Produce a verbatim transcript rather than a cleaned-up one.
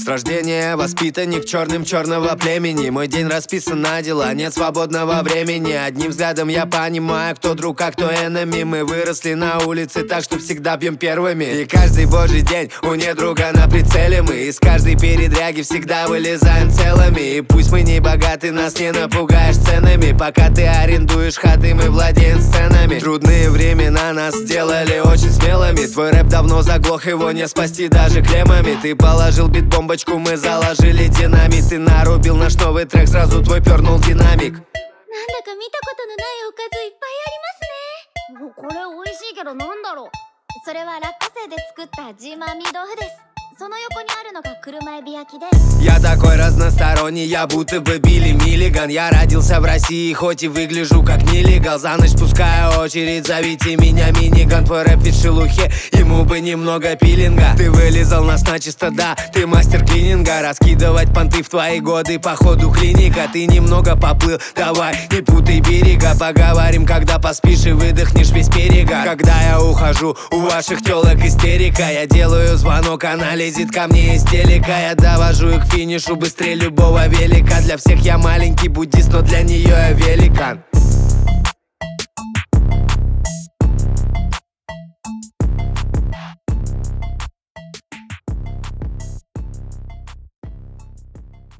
С рождения воспитанник черным черного племени. Мой день расписан на дела, нет свободного времени. Одним взглядом я понимаю, кто друг, а кто энеми. Мы выросли на улице, так что всегда пьем первыми. И каждый божий день у недруга на прицеле мы. Из каждой передряги всегда вылезаем целыми. И пусть мы не богаты, нас не напугаешь ценами. Пока ты арендуешь хаты, мы владеем сценами. Трудные времена нас сделали очень смелыми. Твой рэп давно заглох, его не спасти даже клеммами. Ты положил бит-бомбочку, мы заложили динамит. Ты нарубил наш новый трек, сразу твой пернул динамик. なんだか見たことのないおかずいっぱいありますね。お、これ美味しいけどなんだろう。それは落花生で作ったジーマーミー豆腐です。その横にあるのが車エビ焼きです。 Я такой разносторонний, я будто бы Билли Миллиган. Я родился в России, хоть и выгляжу как нелегал. За ночь пускаю очередь, зовите меня миниган. Твой рэп ведь в шелухе, ему бы немного пилинга. Ты вылезал нас начисто, да, ты мастер клининга. Раскидывать понты в твои годы, походу клиника. Ты немного поплыл, давай, не путай берега. Поговорим, когда поспишь и выдохнешь весь перегар. Когда я ухожу, у ваших телок истерика. Я делаю звонок, она лезет ко мне из телека. Я довожу их к финишу быстрее любого велика. Для всех я маленький буддист, но для нее я великан.